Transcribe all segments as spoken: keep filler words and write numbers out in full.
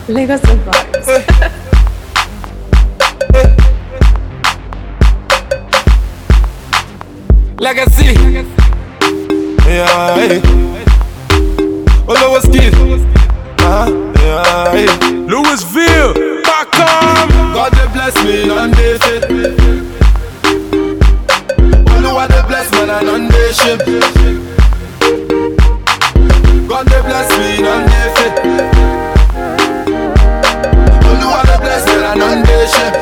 Lagos vibes. Legacy. Yeah, hey. Olowo Skid. Uh-huh. Yeah, hey. Louisville, back on. God they bless me on day fit. Oluwa they bless man and on day ship. God they bless me on day fit. Oluwa they bless man and on day ship.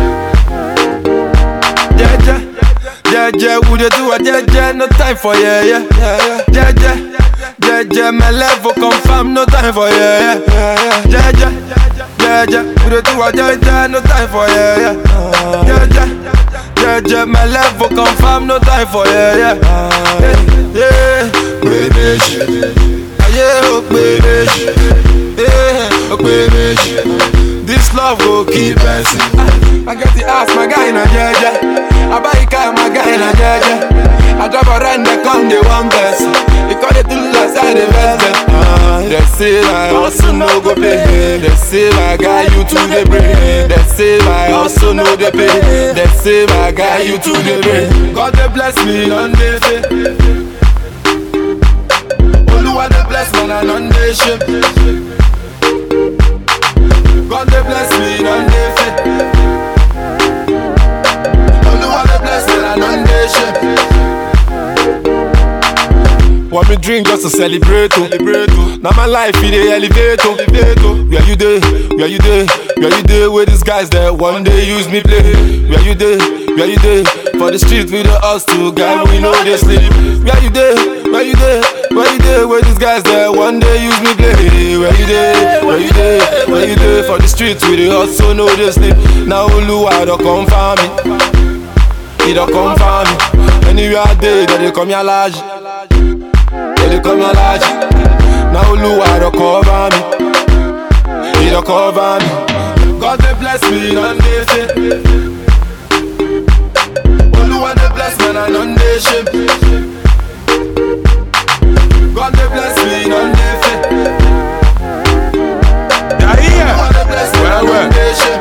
Yeah, yeah, yeah, yeah. Who they do a yeah, yeah? No time for yeah, yeah, yeah, yeah, yeah, yeah, yeah. My level confirm, no time for yeah, yeah, yeah, yeah, yeah. Yeah, yeah, we don't do a yeah, yeah, no time for yeah, yeah, yeah, yeah, yeah, yeah, my level confirm, no time for yeah, yeah, yeah, yeah, baby, yeah, oh baby, yeah, oh baby, this love will keep us. I get the ass, my guy in a yeah, yeah, I buy a car, my guy in a yeah, yeah, I drop a rent, they come, they one best, they call it to the last side, they best them. They say I also no go pay. They say my guy you to the brain. They say I also know the pay. They say my guy you to the brain. God they bless me on the faith. Oluwa they bless man and on the ship. God they bless me on the faith. Oluwa they bless man and on the ship. Want me drink just to celebrate, oh. Now my life it a elevate, oh. Where you there? Where you there? Where you there with these guys that one day use me play? Where you there? Where you there? For the street with the us two guys we know they sleep. Where you there? Where you there? Where you there with these guys that one day use me play? Where you there? Where you there? Where you there? For the street with the us so know they sleep. Now Oluwa don't come for me. He don't come for me. Anywhere I dey, they come here large. They come here large. Now Oluwa don't cover me. He don't cover me. God they bless me on the faith. Oluwa they bless man and on the ship. God they bless me on the faith. Yeah, yeah. Oluwa they bless me Well, on well. the ship.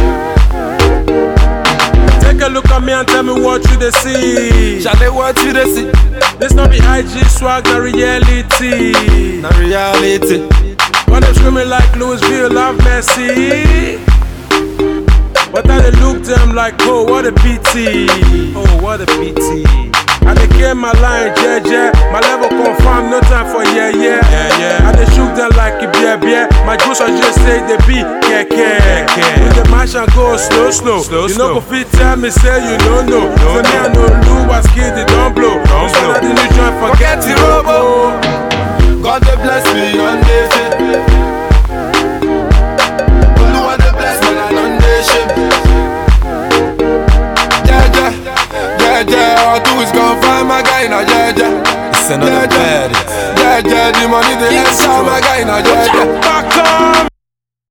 Take a look at me and tell me what you they see. Shall they want you to see? This not be I G swag, the reality. Na reality. When they screaming like Louisville, have Messi. But I they look them like, oh, what a pity. Oh, what a pity. And they came my line, yeah, yeah. My level confirmed, no time for yeah, yeah. Yeah, yeah. And they shook them like a beer, beer. My juice I just say they be, yeah, yeah. With the mash and go slow, slow. Slow, you slow. know, go fit tell me, say you don't know. So now I know Louis Skid, they don't blow. Don't blow. That the new joint, forget the robo. God they bless me on the faith. Oluwa they bless me on the ship. Yeah, yeah, yeah, yeah. All I do is go find my guy in a yeah, yeah. It's another Yeah, bad. yeah, yeah, the money they enter my guy in a yeah, yeah. Back on.